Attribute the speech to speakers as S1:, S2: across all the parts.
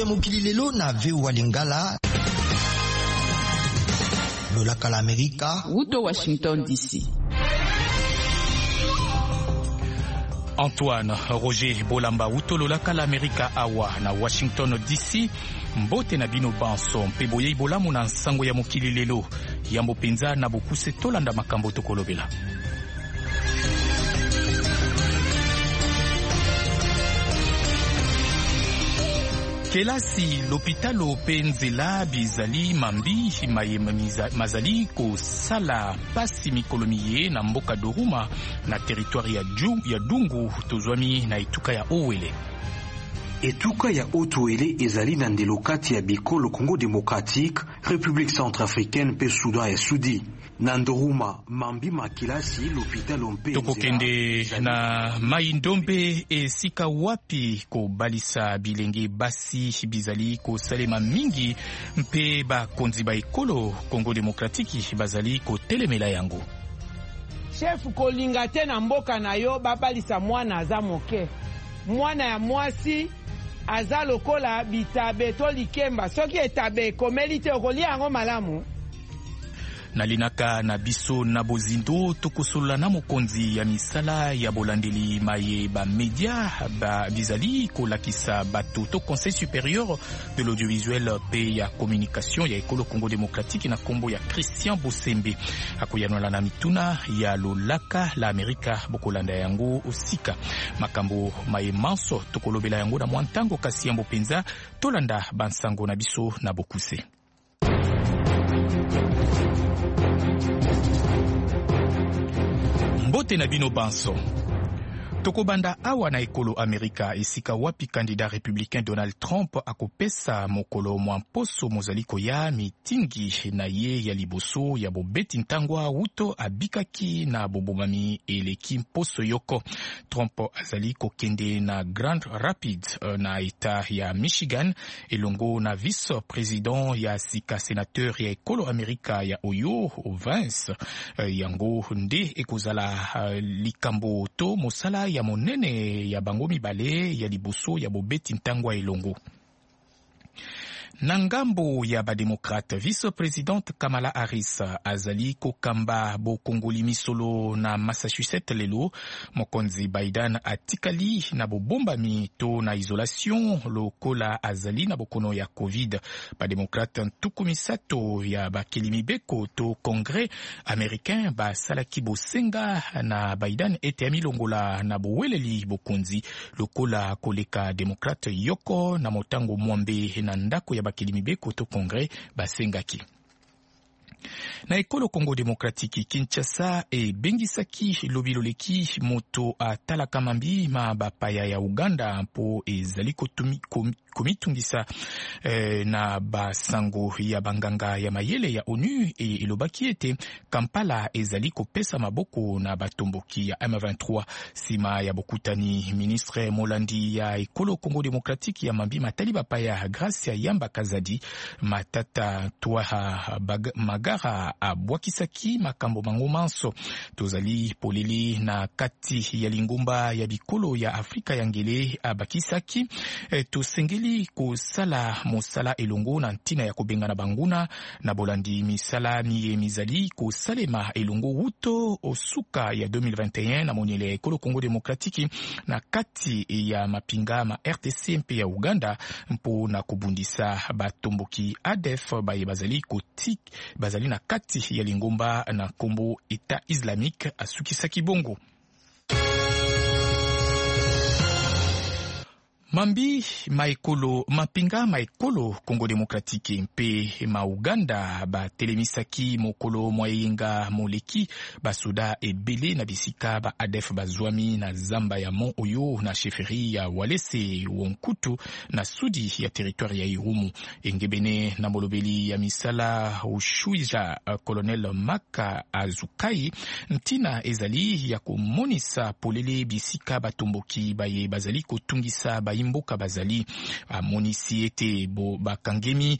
S1: mokili lelo na VOA Lingala. Lolaka la Amerika.
S2: Wuto Washington DC.
S3: Antoine Roger Bolamba Wuto Lolaka la Amerika awa na Washington DC. Mbote na bino banso mpe boye bolamu na nsango ya mokili lelo. Yambo penza na bokuse tolanda makambo tokolobela. Kelasi l'hôpital Penzela bizali mambi mazali ko sala pasi mikolomiye na mboka Doruma na territoire ya Dungu tozwami na etuka ya Owele.
S4: Etuka ya Otwele ezali na ndelo kati ya bikolo Congo Démocratique, République Centrafricaine pe Soudan ya Sudi. Nandoruma mambi makilasi l'hôpital ompe
S3: tokokende na mai ndombe esika wapi ko balisa bilenge basi bizali ko salema mingi mpe bakonzi ba ekolo Congo Démocratique bazali ko telemela yango.
S5: Chef kolinga te na mboka na yo babalisa mwana aza moke. Mwana ya mwasi aza lokola bitabe to likemba soki etabe komeli te okolia yango malamu.
S3: Nalinaka na biso na bozindo tokosola na mokonzi ya misala ya bolandeli maye ba media ba bizali kolakisa bato to Conseil supérieur de l'audiovisuel pe ya communication ya ekolo Congo Démocratique na kombo ya Christian Bosembe akoyanola na mituna ya lolaka la Amerika bokolanda yango osika makambo maye manso tokolobela yango na mwantango kasi yambo penza tolanda bansango na biso na bokuse. Mbote na bino banso. Tokobanda awa na ekolo Amerika esika wapi kandida républicain Donald Trump akopesa mokolo mwamposo mozaliko ya mitingi na ye ya liboso ya bobeti ntangwa wuto abikaki na bobomami eleki mposo yoko. Trump azali kokende na Grand Rapids na eta ya Michigan elongo na vice-président ya sika sénateur ya ekolo Amerika ya Ohio Vance yango nde ekozala likambo to mosala ya monene ya bango mibale ya liboso ya bobeti ntangwa elongo. Na ngambo ya bademokrate, vice-présidente Kamala Harris azali kokamba bokongoli misolo na Massachusetts lelo, mokonzi Biden atikali na bobombami to na isolation lokola azali na bokono ya COVID. Bademokrate ntuku misato ya bakeli mibeko to Congrès américain basalaki bosenga na Biden ete amilongola na boweleli bokonzi lokola koleka demokrate yoko na motango mwambe na ndako ya bakeli mibeko to Congrès basengaki. Na ekolo Congo Démocratique Kinshasa bengisaki lobiloleki moto atalaka mambi ma bapaya ya Uganda mpo ezali komitungisa na basango ya banganga ya mayele ya ONU elobaki ete Kampala ezali kopesa maboko na batomboki ya M23 sima ya bokutani. Ministre Molandi ya ekolo Congo Démocratique ya mambi matali bapaya Gracia Yamba Kazadi Matata Twaha Magara abwakisaki makambo mango manso tozali poleli na kati ya lingumba ya bikolo ya Afrika ya ngele abakisaki tosengeli kosala mosala elongo na ntina ya kobengana banguna na bolandi misala miye mizali kosalema elongo wuto osuka ya 2021 na moniele ya ekolo Congo Démocratique na kati ya mapinga ma RTC mpe ya Uganda mpo na kubundisa batomboki ADF baye bazali na kati ya lingomba na kombo État islamique asukisaki bongo. Mapinga maekolo Congo Démocratique mpe ma Uganda batelemisaki mokolo mwayenga moleki basoda ebele na bisika ba ADF bazwami na zamba ya Mont Oyo na chefferie ya Walese Wonkutu na sudi ya territoire ya Irumu. Engebene na molobeli ya misala ushuija Colonel Maka Azukai ntina ezali ya komonisa polele bisika batomboki baye bazali kotungisa baye baimboka bazali amonisi ete bakangemi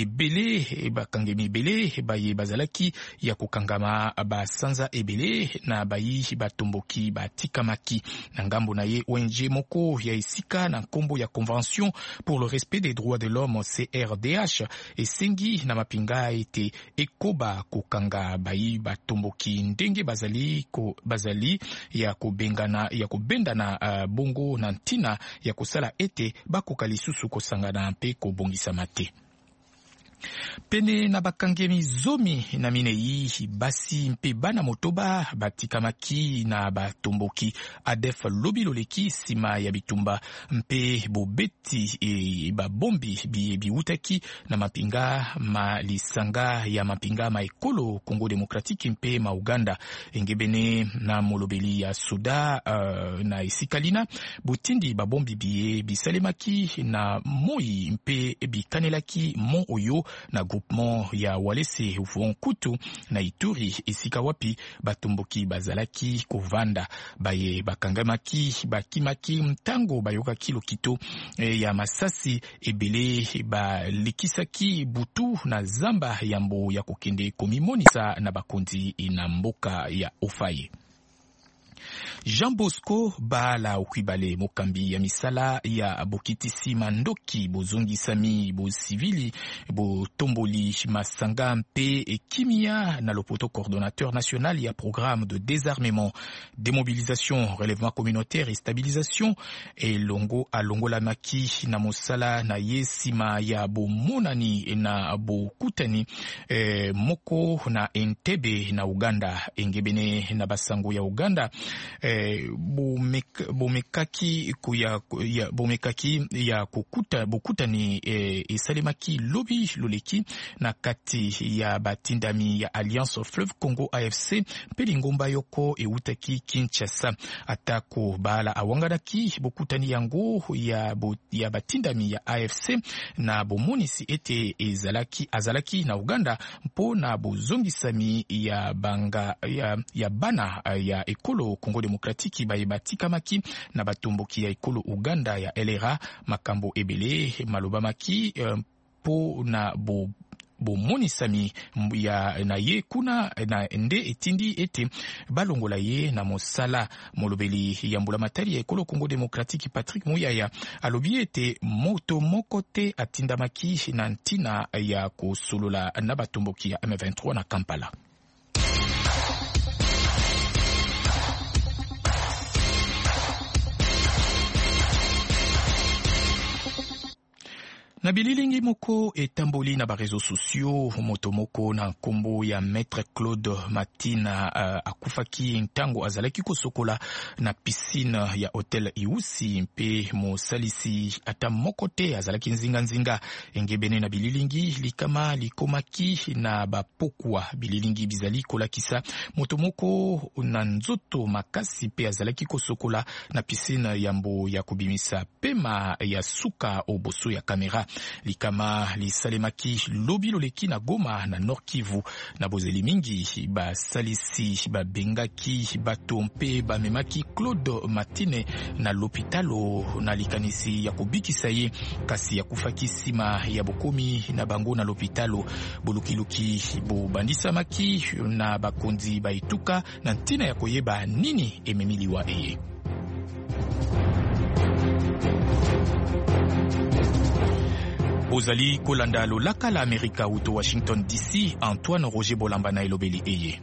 S3: ebele baye bazalaki ya kokangama basanza ebele na bayi batomboki batikamaki na ngambo na ye ONG moko ya esika na nkombo ya Convention pour le respect des droits de l'homme CRDH esengi na mapinga ete ekoba kokanga bayi batomboki ndenge bazali ya kobendana bongo na ntina ya kosala ete bakoka lisusu kosangana mpe kobongisama te. Pene na bakangemi zomi na minei basi mpe bana motoba batikamaki na batomboki ADF lobiloleki sima ya bitumba mpe bobeti babombi biutaki na mapinga malisanga ya mapinga ma ekolo Congo Demokratiki mpe ma Uganda engebene na molobeli ya Suda na esikalina butindi babombi bisalemaki na moi mpe bikanelaki mo oyo na groupement ya Walese Kutu na Ituri esika wapi batomboki bazalaki kovanda baye bakangamaki bakimaki mtango bayoka kilokito ya masasi ebele balikisaki butu na zamba yambo ya kokende komimonisa na bakonzi na mboka ya Ofaye. Jean Bosco Bala Okwibale mokambi ya misala ya bokitisi mandoki bozongisami bosivili botomboli masanga mpe kimia na lopoto coordonnateur national ya programme de désarmement, démobilisation, relèvement communautaire et stabilisation elongo alongola maki na mosala na yesima ya bomonani na bokutani moko na Entebbe na Uganda engebene na basango ya Uganda bomekaki ya kukuta bokutani esalemaki lobi loleki na kati ya batindami ya Alliance Fleuve Congo AFC pelingomba yoko eutaki Kinshasa atako bala awanganaki bokutani yango ya batindami ya AFC na bomonisi ete azalaki na Uganda mpo na bozongisami ya bana ya ekolo Congo Demokratiki baye batikamaki na batomboki ya ekolo Uganda ya LRA makambo ebele malobamaki po na bomonisami ya na ye kuna na nde etindi ete balongola ye na mosala molobeli ya mbula matari ya ekolo Congo Demokratiki Patrick Muyaya alobi ete moto moko te atindamaki na ntina ya kosolola na batomboki ya M23 na Kampala. Na bililingi moko etamboli na barezo sociaux moto moko na nkombo ya Maître Claude Matina akufaki ntango azalaki kosokola na piscine ya Hotel Iusi mpe mosalisi ata moko te azalaki nzinga engebene na bililingi likama likomaki na bapokwa bililingi bizali kolakisa moto moko na nzoto makasi mpe azalaki kosokola na piscine yambo ya kubimisa pema ya suka oboso ya kamera likama lisalemaki lobi loleki na Goma na Nord Kivu na bozeli mingi basalisi babengaki bato mpe bamemaki Claude Matine na lopitalo na likanisi ya kobikisa ye kasi ya kufaki sima ya bokomi na bango na lopitalo bolukiluki bobandisamaki na bakonzi baituka na ntina ya koyeba nini ememiliwa eye. Ozali kolanda lolaka la Amerika uto Washington DC, Antoine Roger Bolamba na elobeli eye.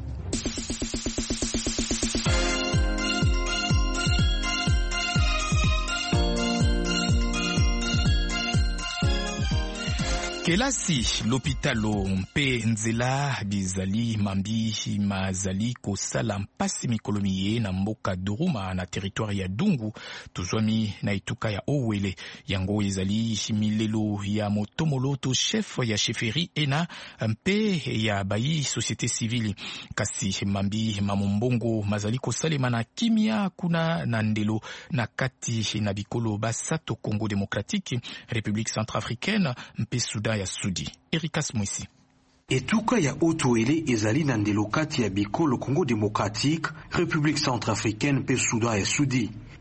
S3: Kelasi lopitalo mpe nzela bizali mambi mazali kosala mpasi mikolomi ye na mboka Duruma na territoire ya Dungu tuzwami na ituka ya Owele yango ezali milelo ya motomolo to chef ya chefferie ena mpe ya bayi société civile kasi mambi mamombongo mazali kosalema na kimia kuna na ndelo na kati na bikolo basato Congo Démocratique, République centrafricaine mpe Soudan ya Sudi. Erikas Mwisi.
S4: Etuka ya Otoele ezali na ndelo kati ya bikolo Congo Démocratique, République centrafricaine pe Soudan ya Sudi.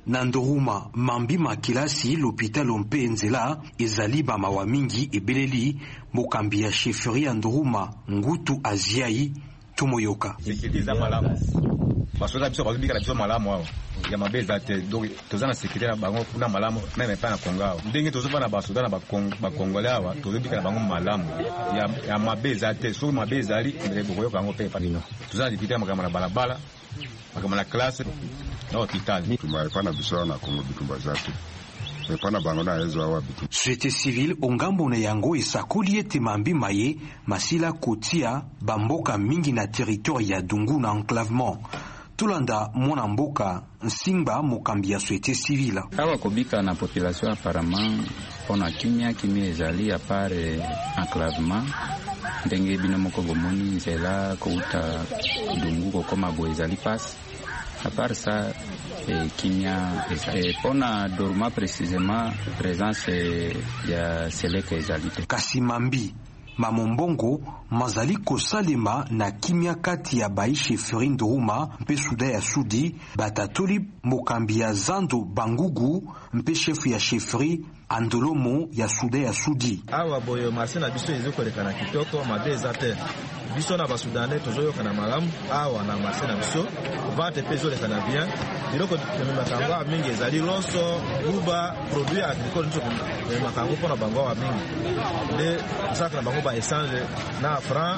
S4: Na Ndoruma Mambi Makilasi l'hôpital Ompe Nzela ezali ba mawa mingi ebeleli mokambi ya chefferie ya Ndoruma Ngutu Aziai Tumoyoka.
S2: Sekitiza malamu. Basoza biso bazobika biso malamu awa. Ya mabeza te donc tozana sekirite na bango kuna malamu meme pa na Kongo. Ndenge tozoba na basoda na bakongole awa tozobika na bango malamu. Ya mabeza te so mabeza ali mbele bokoyoka ngo pe padino. Tozana dipite makama na balabala. Makama na classe na hospital.
S6: Tumaipana biso na Kongo bitumba zatu. Mepana bango na ezo awa bitu.
S4: Société civile ongambo na yango esakoli ete Mambi Maye masila kotia bamboka mingi na territoire ya Dungu na enclavement. Tulanda mwana mboka Nsimba mokambi ya société civile.
S7: Awa kobika na population apparemment pona kimia ezali à part enclavement ndenge bino moko bomoni nzela kouta Dungu kokoma bo ezali passe. À part ça, kimia pona Doruma précisément présence ya seleka ezalite.
S4: Kasi Mambi Mamombongo mazali kosalema na kimia kati ya Baishe Ferin Doruma mpe Suda ya Sudi batatoli mokambi ya Zando Bangugu mpe chef ya chefferie Andolomo ya Suda ya Sudi.
S8: Awa boyo masina biso ezokoleka na kitoko mabeza te. Biso na basudane tozoyoka na malamu awa na masina biso vente pe ezoleka na bien. Biloko makango mingi ezali loso buba produit agricole nto makango pona bango wa mingi. De saka na bango ba échange na franc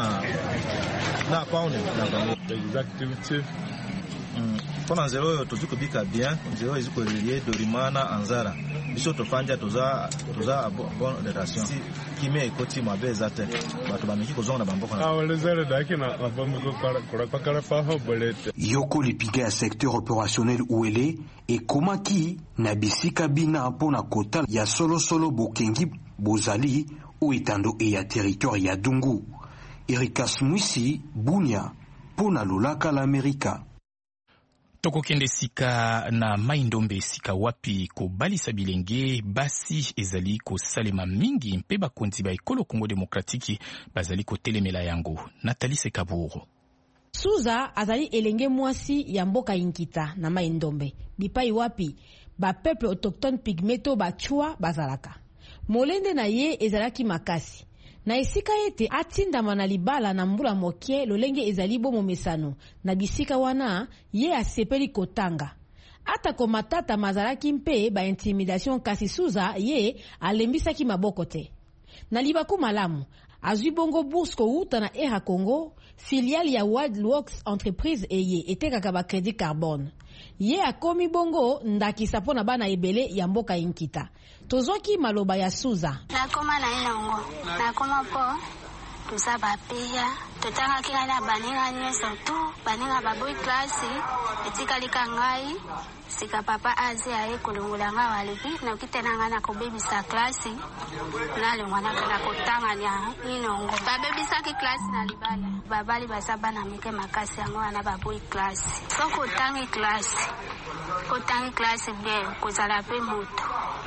S8: na pound na bango. Exactivité. Pona nzelo yo tozikobika bien, nzelo ezikorelie Dorimana Anzara. Biso tofanja toza bon relation. Si kimia ekoti mabeza te. Bato bamiki kozonga na bamboka.
S9: Awalezere daki na bamiko kora fa hobolete.
S4: Yoko lipiga ya secteur opérationnel uele ekomaki na bisika bina pona kota ya solo bokengi bozali o etando e ya territoire ya Dungu. Erikas Mwisi Bunia pona lolaka l'Amerika.
S3: Tokokende sika na Maindombe sika wapi kobalisa bilenge basi ezali kosalema mingi mpe bakonzi ba ekolo Congo Démocratique bazali kotelemela yango. Nathalie Sekaburu.
S10: Suza azali elenge mwasi ya mboka Inkita na Maindombe bipai wapi ba peuple autochtone pygmeto bachua bazalaka. Molende na ye ezalaki makasi. Na esika ete atindama na libala na mbula mokie lolenge ezali bomo mesano na bisika wana ye asepeli kotanga. Ata komatata mazalaki mpe ba intimidation kasi Suza ye alembisaki maboko te. Na libaku malamu azwi bongo bourse ko uta na Era Congo filiale ya Wildworks entreprise eye etekaka ba crédit carbone. Ye akomi bongo ndakisa pona bana ebele ya mboka Inkita. Tozoki maloba ya Suza.
S11: Nakoma na inongo. Nakoma po. Tuza bapia. Totanga kila na baninga nyeso tu. Baninga baboy klasi. Etika lika ngai. Sika papa azi ae kulungula nga walipi. Na ukitena nga na kubebi sa klasi. Nale mwana kana kutanga nya inongo. Babebi sa ki klasi na libala. Babali basaba na mike makasi yango wana baboy klasi. So kutangi klasi. Kutangi klasi bien. Kuzala pe moto.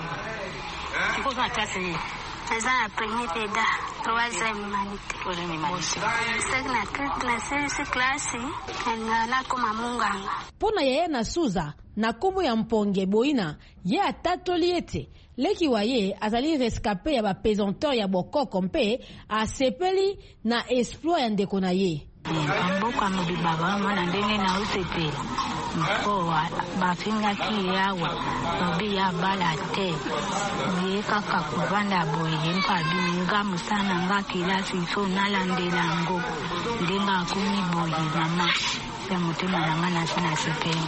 S11: Kiko kwa klasi ni? Eza na premier peda. Troisième humanité. C'est klasi. Na koma munganga.
S10: Pona yeye na Suza na kombo ya mponge boina ye atatoli ete leki wa ye azali rescapé ya ba pesanteur ya bokoko mpe asepeli na exploit ya ndeko na ye.
S11: Mboka mubibaba mwana ndenge na usepeli mkoa bafinga kiyawa nobi ya bala te ye kaka kuvanda boye mpadu nga musana nga kilasi so nalandela ngo ndenga kumi boye mama ya mutema nanga na sina sepeli.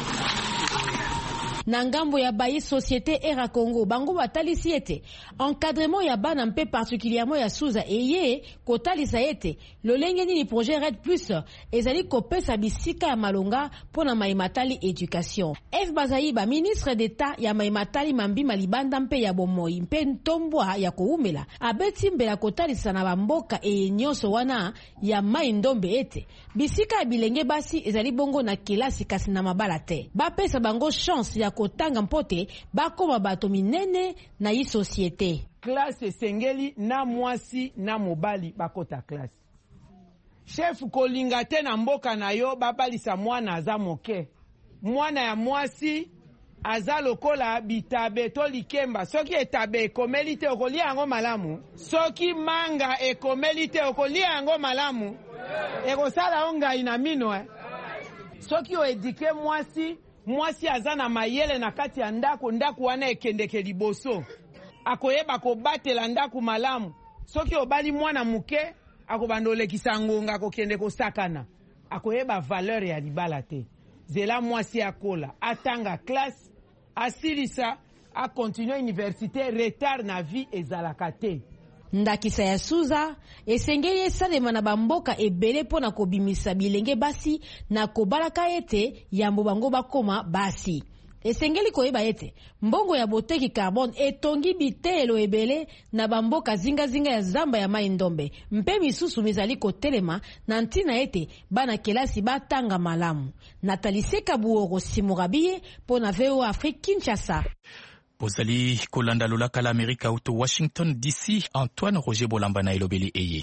S10: Na ngambo ya bayi société Era Congo bango batalisi ete encadrement ya bana mpe particulièrement ya Suza eye kotalisa ete lolenge nini projet Red Plus ezali kopesa bisika ya malonga pona maimatali éducation. F Bazayiba ministre d'état ya maimatali Mambi Malibanda mpe ya bomoi mpe ntombwa ya koumela abeti mbela kotalisa na bamboka nyonso wana ya Maindombe ete bisika ya bilenge basi ezali bongo na kelasi kasi na mabala te. Bapesa bango chance ya kotanga mpote bakoma bato minene na yi société.
S5: Classe sengeli na mwasi na mobali bakota classe. Chef kolinga te na mboka na yo babalisa mwana aza moke. Mwana ya mwasi aza lokola bitabe to likemba. Soki etabe ekomeli te okolia yango malamu. Soki manga ekomeli te okolia yango malamu. Ekosala ongai na mino. Soki oedike mwasi aza na mayele na kati ya ndako wana ekendeke liboso. Akoyeba kobatela ndako malamu. Soki obali mwana muke akobanda olekisa ngonga akokende kosakana. Akoyeba valeur ya libala te. Zela mwasi akola atanga classe asilisa a continue université retard na vie ezalaka te.
S10: Ndakisa ya Suza esengeli esalema na bamboka ebele mpona kobimisa bilenge basi na kobalaka ete yambo bango bakoma basi. Esengeli koyeba ete mbongo ya boteki carbone etongi bitelo ebele na bamboka zinga ya zamba ya mai ndombe. Mpe misusu mizali kotelema na ntina ete bana kelasi batanga malamu. Nathalie Sekabuoro Simurabiye pona VOA Afrique Kinshasa.
S3: Bozali kolanda lolaka la Amerika auto Washington DC. Antoine Roger Bolamba na elobeli eye.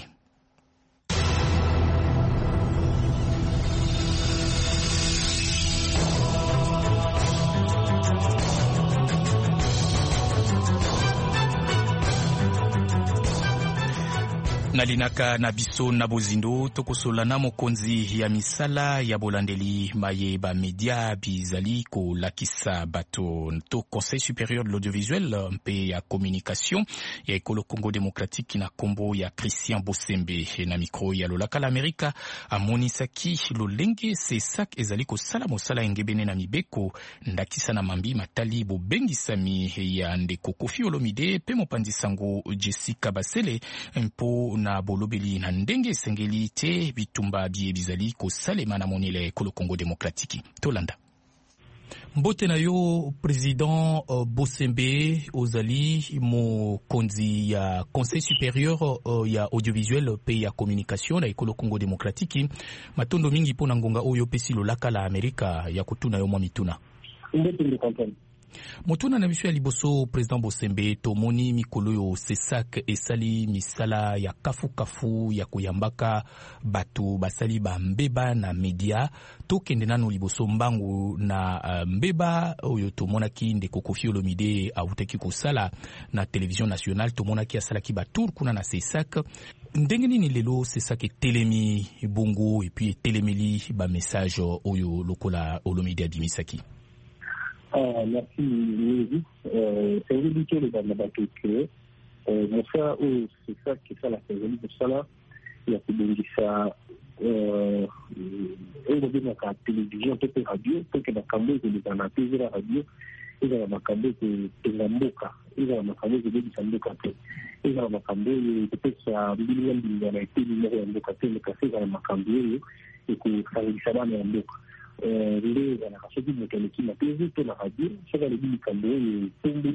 S3: Nalinaka na biso na bozindo tokosola na mokonzi ya misala ya bolandeli maye ba media bizali ko lakisa bato to Conseil supérieur de l'audiovisuel mpe ya communication ya ekolo Congo démocratique na kombo ya Christian Bosembe na micro ya lolaka la Amerika amonisaki lolenge sesak ezali ko sala mosala engebene na mibeko ndakisa na mambi matali bobengisami ya ndeko Koffi Olomide pe mopanzi sango Jessica Basele mpo na bolobeli na ndenge sengeli te bitumba bie bizali ko salema na monile ekolo Congo démocratique tolanda. Mbote na yo président Bosembe ozali mokonzi ya Conseil supérieur ya audiovisuel pe ya communication na ekolo Congo démocratique matondo mingi pona ngonga oyo pesi lolaka la Amerika ya kutuna yo mwa mituna. Motuna na biso ya liboso président Bosembe tomoni mikolo yo sesak esali misala ya kafu ya kuyambaka batu basali ba mbeba na media tokende nano liboso mbangu na mbeba oyo tomonaki ndeko Koffi Olomide awutaki kosala na télévision nationale tomonaki asalaki batour kuna na sesak ndenge nini lelo sesak telemi bongo et puis telemeli ba message oyo lokola Olomide abimisaki.
S12: Merci, Lévi. C'est une éducation de Banabato que mon frère, c'est ça qui est ça la cérémonie pour ça là. Il y a que ça, on va dire la télévision, peut être radio, peut être la caméra que les anapés de la radio, il y a la caméra que la moka, il y a la caméra que les sandoka, il y a la caméra peut-être ça million de la été numéro de café, le café dans la caméra et que ça ça va dans le les générations qui m'a posé pour la radio, ça va le dire quand même,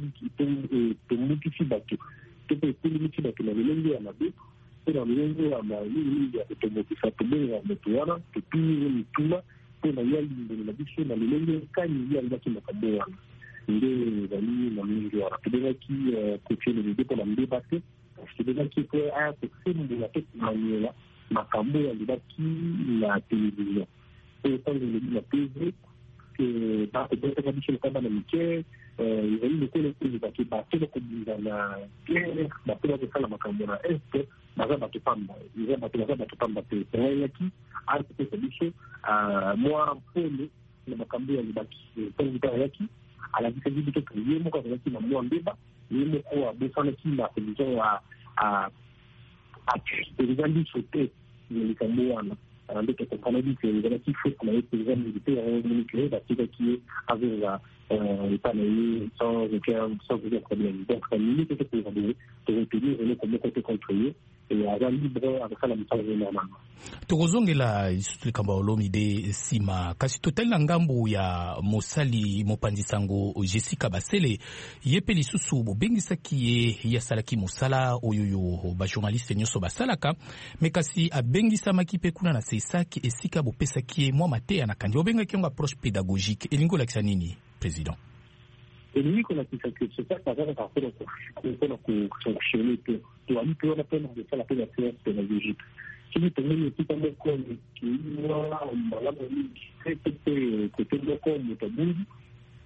S12: tout bateau. Tout est limité dans le milieu à la baie, et dans le milieu à la ligne, il y a des automobiles, ça peut bien à Motoana, que tout le monde, pour la ligne de la biche, dans le milieu, quand il y a un bâtiment à Motoana. Les amis, dans le milieu, alors, c'est déjà qui coachait le vidéo pour la débattre, c'est déjà qui peut être de la tête manuelle, ma caméra, le bâti, la télévision. Et quand je me dis la PV, que dans le tradition de la Mickey, il y a eu le collectif qui battait le commun dans la guerre, battait la défense de la Cameroun Est, dans un bateau Pamba. Il y a un bateau Pamba, c'est un qui a été solution à moi, pour le Cameroun, le bateau qui à la différence de que les mots qui m'a moins débat, les mots à Bessane qui m'a fait à les amis sauter les Cameroun. Donc, on a dit que les relatifs faut qu'on ait des militaires manipulés, qui est avec les panneaux sans aucun problème. Donc, la limite était pour retenir et comment côté contrôlé et avoir libre avec ça la mission normalement.
S3: Tokozongela likamba Olomide sima kasi total na ngambo ya mosali mopanzi sango Jessica Basele yepe lisusu bobengisaki ya salaki mosala oyoyo ba journaliste nyoso basalaka mekasi abengisamaki pe kuna na sesaki esika bopesaki mwa mateya na kandi obengaki ngo approche pédagogique elingo lakisa nini président.
S12: Et lui, qu'on a fait que c'est ça, ça va faire qu'on fonctionne, tu as mis plus la peine de faire la pédagogie pédagogique. Si vous tenez le petit peu comme qui est là, on va là, c'est côté de comme le tabou,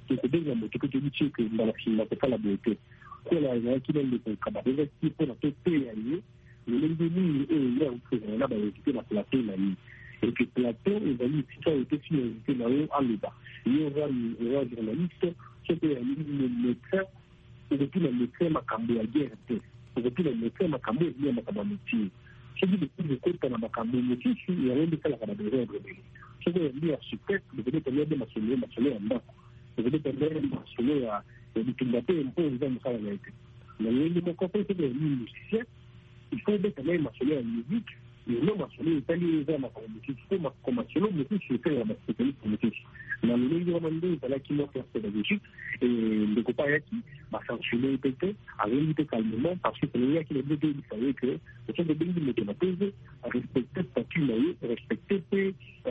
S12: tokobenga moto mpe toyebi tie ke mbala nsima kosala boye te kola ezalaki na ndeko kababa ezaki mpona toteya ye lolenge nini oyo ye akozala na bainvité na plateau na ye eke plateau ezali esika oyo te fina invité na yo aloba ye oza journaliste soki oyali médecin okoki na médecin makambo ya guerre te okoki na médecin makambo ezali ya makambo ya métier soki depuis ekota na makambo mosusu yango nde esalaka na désordre ebele soki oyali architecte peut-être oyade masolo ya ndako peut-être oyade masolo ya bitumba te mpo eza mosala na ye te na yeli moko mpe soki oyali musicien il faut obeta naye masolo ya musique lelo masolo etali eza makambo mosusu mpo masolo mosusu etali ya baspécialiste mosusu na lolenge wana nde ezalaki moko ya pédagogique ndeko mpe ayaki basanctionne ye te azoyebi te calmement parce que selengaki na bino toyebisa ye ke osoki obengi moto na pese arespecte statut na ye respecte mpe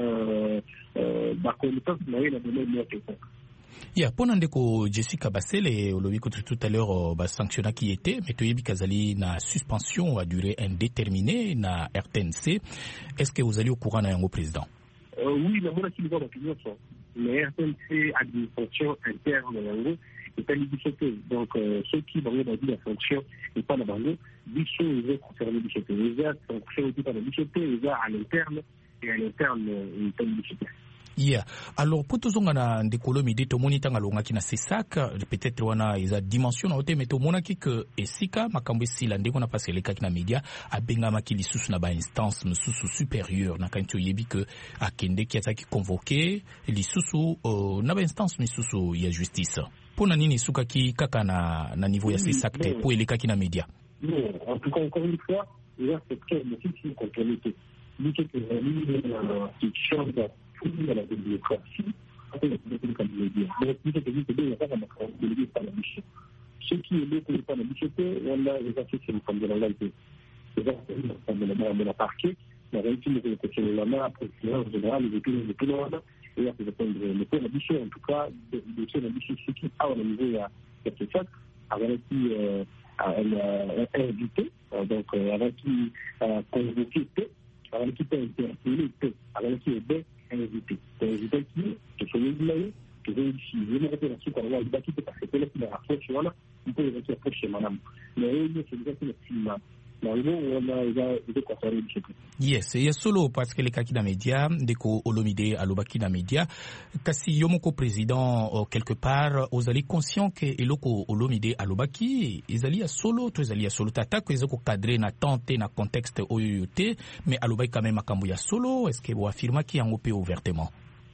S12: baconnaissance na ye na domaine ya quelconque.
S3: Ya pona ndeko Jessica Basele olobi ko tout à l'heure sanctionnaki était mais toyebi kazali na suspension à durée indéterminée na RTNC. Est-ce que vous allez au courant na yango président?
S12: Oui, la mona qui nous a opinion sur la RTNC administration interne na yango etali biso te donc ceux qui bango badi la fonction et pas na bango biso eza concerné biso te eza fonction et pas na biso te eza à l'interne et à l'interne etali biso te.
S3: Yeah. Alors pour tozonga na ndekolo mide tomoni tanga longaki na CESAC peut-être wana eza dimension na ote mais tomonaki que esika makambo esila ndeko na paseleka na media abenga ki lisusu na ba instance mususu supérieure na kanto yebi que akende ki ataki convoquer lisusu na ba instance mususu ya justice. Pona nini suka ki kaka na niveau ya CESAC te pour eleka ki na media?
S12: Non, en tout cas encore une fois, il y a cette question de qui complémentaire. Lui qui est la question de la démocratie, après la démocratie comme je dis. Donc, il faut que il y a pas de par la mission. Ce qui est beaucoup par la mission, on a les affaires qui sont comme de la légalité. Les affaires de la parquet, la réalité de la question de la main, après en général, les opinions de tout le monde, et après la mission, en tout cas, de la mission, ce qui a au niveau de la question, avec qui invité, donc avec qui convoqué, avec qui peut interpeller, avec qui est bien invité. Invité qui, que ce soit là, que je vais me répéter là-dessus, quand on va le bâtir, parce que là, qui m'a rapproché, voilà, on peut les approcher, madame. Mais c'est déjà que le film,
S3: yes, ya solo parce que les kaki na media ndeko olomide alobaki na media kasi yomoko président quelque part ozali conscient que eloko olomide alobaki ezali ya solo to ezali ya solo tata ko ezoko cadrer na tente na contexte oyote mais alobaki quand même makambo ya solo est-ce que vous affirmez ki yango pe ouvertement?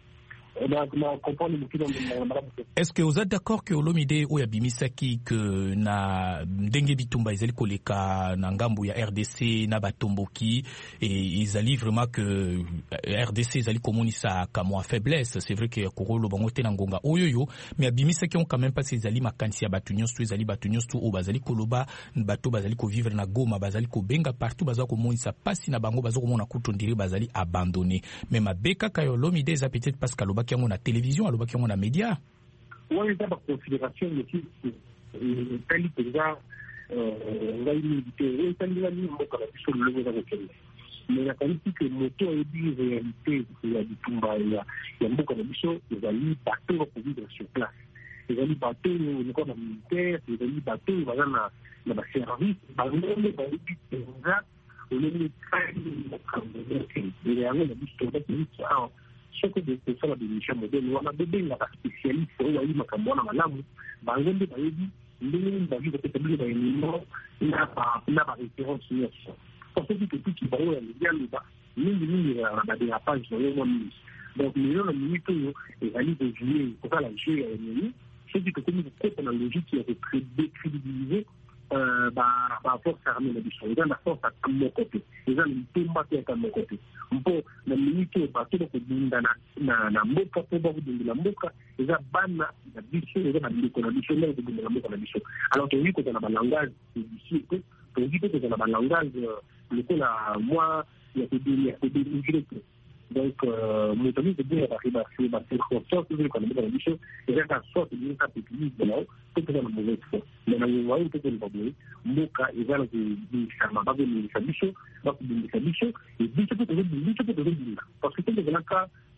S3: Est-ce que vous êtes d'accord que Olomide oya bimisaki que na ndenge bitumba ezali koleka na ngambo ya RDC na batomboki et ezali vraiment que RDC ezali komonisa kamo faiblesse c'est vrai que Korolo bango te na ngonga oyoyo mais abimisaki on quand même pas ezali makanisi ya batunyos to ezali batunyos to o bazali koloba bato bazali ko vivre na Goma bazali ko benga partout bazali komonisa pasi na bango bazali komona kutondiri bazali abandonné mais mabeka kayo Olomide eza peut-être parce que alobaki yango na télévision alobaki yango na média.
S12: Oui, ça par considération aussi tali peza ngai militaire tali ngai mboka na biso lelo za kokende mais la qualité que moto a dit réalité ya bitumba ya mboka na biso ezali bateau pour vivre sur place ezali bateau ni comme militaire ezali bateau bazana na ba service bazone ba bitumba olele kali et ya na biso na ce que de faire des missions modèles on a besoin d'un spécialiste ou à makambo na malamu bangonde bayebi ndenge ba vie peut-être bien élément na ba référence sur parce que tout qui va au ya leba mingi na dérapage dans le monde donc le minute et ali de jouer pour la jeu à l'ennemi c'est que comme une logique qui est très décrédibilisée force armée na biso eza na force à mon côté eza mitumba te à mon côté mpo na minute bato bakobunda na mboka po bakobundela mboka eza bana na biso eza na biloko na biso ndenge kobundela mboka na biso alors toyebi kozala balangage d'ici te toyebi te kozala balangage lokola moi ya kodénigrer te donc moto alingi kobunga bacirconstance ezali kana mboka na biso ezaka sorte dinga pétulise de lao to toza na mauvaise foi mais na ngongo oyo tokoliba boye mboka eza na kobingisama bakobingisa biso bakobingisa biso biso mpe tozobinga parce que te tozalaka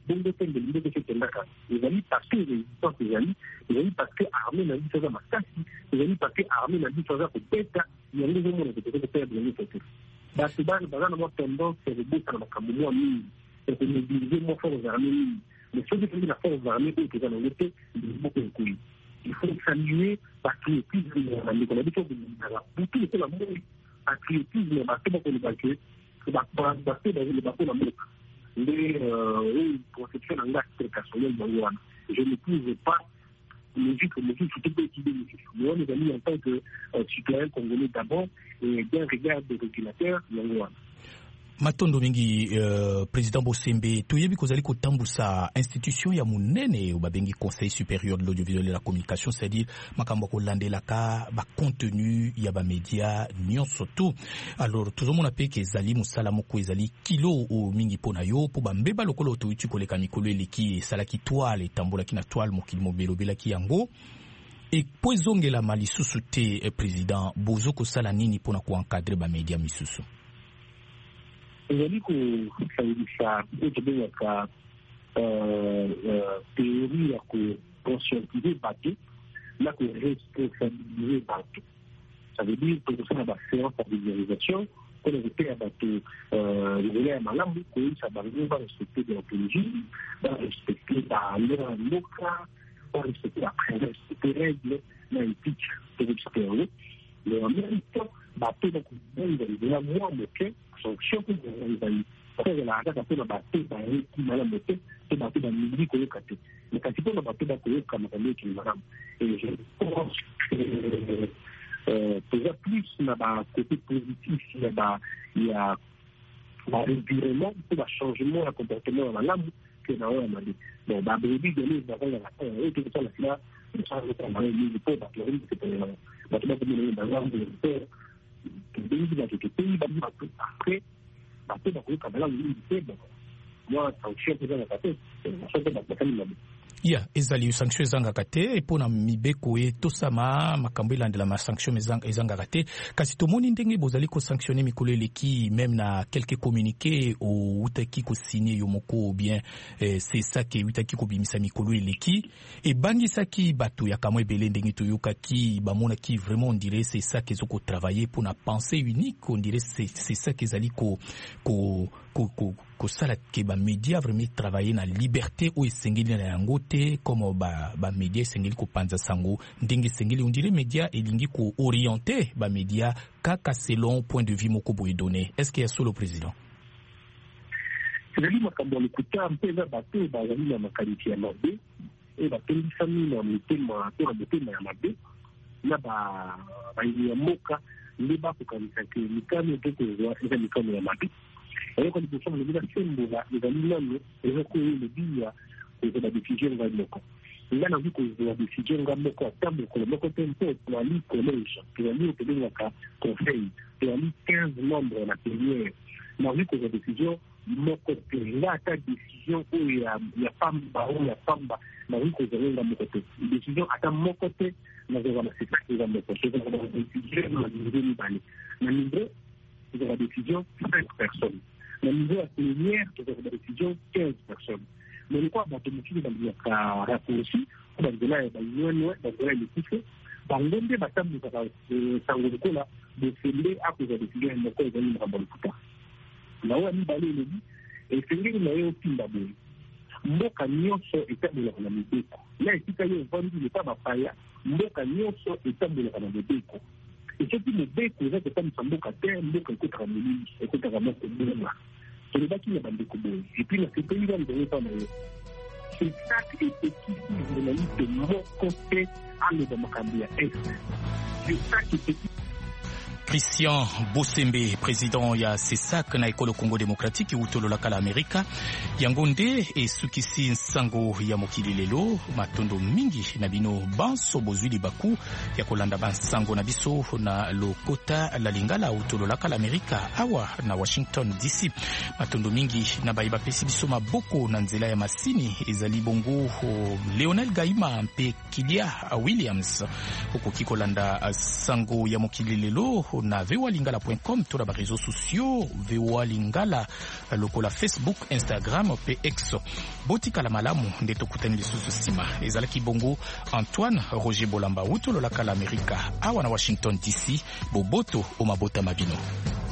S12: bongo tembe ndeko chetendaka ezali parce que résistance ezali parce que armée na biso za makasi ezali parce que armée na biso za kobeta yango ezomona peut-être perdre le côté bato bana baza na mwa tendance ya kobota na makambo mwa mingi ya konégliger mwa forces armées mingi mais soki tondi na forces armées oyo toza nango te moko ekoi il faut saluer patriotisme ya bandeko na biso kolingaa butu lokola moi patriotisme ya bato bakoleba ke bato bako na moka nde oyo conception na nga très personnel bango wana je ne trouve pas logique mosusu to mpe étude mosusu mais wana ezali en tant que citoyen congolais d'abord et d'un regard de régulateur yango wana
S3: matondo mingi président Bosembe toyebi kozali kotambusa institution ya munene babengi conseil supérieur de l'audiovisuel et de la communication, c'est-à-dire makambo kolandelaka ba contenu ya ba média nyonso tout. Alors tozomona pe ke ezali musala moko ezali kilo o mingi pona yo po bambeba lokolo to uti koleka mikolo eleki salaki toile tambola kina toile mokili mobelo belaki yango et po ezongela mali susu te président bozo kosala nini pona ko encadrer ba média misusu.
S12: ezali kosangisa oyo tobengaka théorie ya koconscientiser bato na koresponsabiliser bato. Ça veut dire tokosala baséance ya vulgarisation mpona koteya bato nzela ya malamu koyebisa bango barespecte déontologie barespecte baleur ya mboka barespecte barespecte règle na éthique tokobisaka yango mais en même temps bato bakobonga nzela mwa moke sanction pour les frères la kaka mpona bato bayeki malamu te to bato bamili koyoka te mais kasi mpona bato bakoyoka makambo ekili malamu et je pense que toza plus na bacoté positif ya barevirement mpo bachangement ya comportement ya malamu ke na oyo ya mabe bon babrebi dele bazalaka oyo tokosala sila esangoaa mingi mpo bato bakomisepelela bato bakomina bazambe tobengi bato topeyi badi bato après bato bakoyoka malamu mingi te bon mwa sanction ezangaka te sanction te bakali mabe
S3: ya ezali sanction ezangaka te mpona mibeko etosama makambo elandela ma sanction ezangaka te kasi tomoni ndenge bozali kosanctionne mikolo eleki même na quelques communiqués outaki kosigner yo moko ou bien c'est ça que outaki kobimisa mikolo eleki ebangisaki bato ya kamwa ebele ndenge toyokaki bamonaki vraiment on dirait c'est ça qu'ils ont travaillé pour na pensée unique on dirait c'est ça qu'ils ezali kosala ke bamédia vraiment travailler na liberté oyo esengeli na yango te comme bamédia esengeli kopanza sango ndenge esengeli on dirait média elingi koorienter bamédia kaka selon point de vue moko boye donné. Est-ce qu'il y a solo président
S12: ezali makambo ya lokuta mpe eza bato bazali na makaliti ya mabe e batondisami na motema to na motema ya mabe na bayini ya mboka nde bakokanisa ke mikano to kozwa eza mikano ya mabe ayoko liboso molobila sembola ezali nano eza koyelebiya kozwa badécision nga moko nga nazi kozwa décision nga moko ata mokolo moko te mpo toali collège toali oyo tobengaka conseil toali 15 membre na plénière nazi kozwa décision moko te nga ata décision oyo ya pamba oyo ya pamba nazi kozwa nga moko te décision ata moko te nazozwa na sesaki nga moko tozala na décision na niveau mibale na niveau tozala décision 5 personnes na niveau ya plénière tozala na décision 15 personnes mais likuwa bato mokili baliyaka raccourci po banzela ya bainionwe banzela ya mikufe bango nde batambusaka sango lokola bosende akozwa décision ya moko ezali makambo lokuta na oyo ya mibale elobi esengeli na ye otinda boye mboka nyonso etambolaka na mibeko na esika ye ovandi leta bapaya mboka nyonso etambolaka na mibeko esoki mobeko eza kotambisa mboka te mboka ekotaka molili ekotaka moko bonga tolobaki na bandeko boye epuis na sepeli banzongo epa na yo sesaki epekisi journaliste moko te aloba makambo ya est sesaki epekisi
S3: Christian Bosembe, président ya CESAC na ekolo Congo démocratique utololaka la Amerika yango nde esukisi nsango ya mokili lelo matondo mingi na bino banso bozwi libaku ya kolanda bansango na biso na lokota la lingala utololaka la Amerika awa na Washington DC matondo mingi na bayiba pesi biso maboko na nzela ya masini ezali bongo Leonel Gaima mpe Kilia Williams okoki kolanda sango ya mokili lelo na voalingala.com to na ba réseaux sociaux voalingala lokola Facebook, Instagram pe X. Botika la malamu nde tokutani lisusu sima ezalaki bongo Antoine Roger Bolamba utolo la kala Amerika awa na Washington DC boboto o mabota mabino.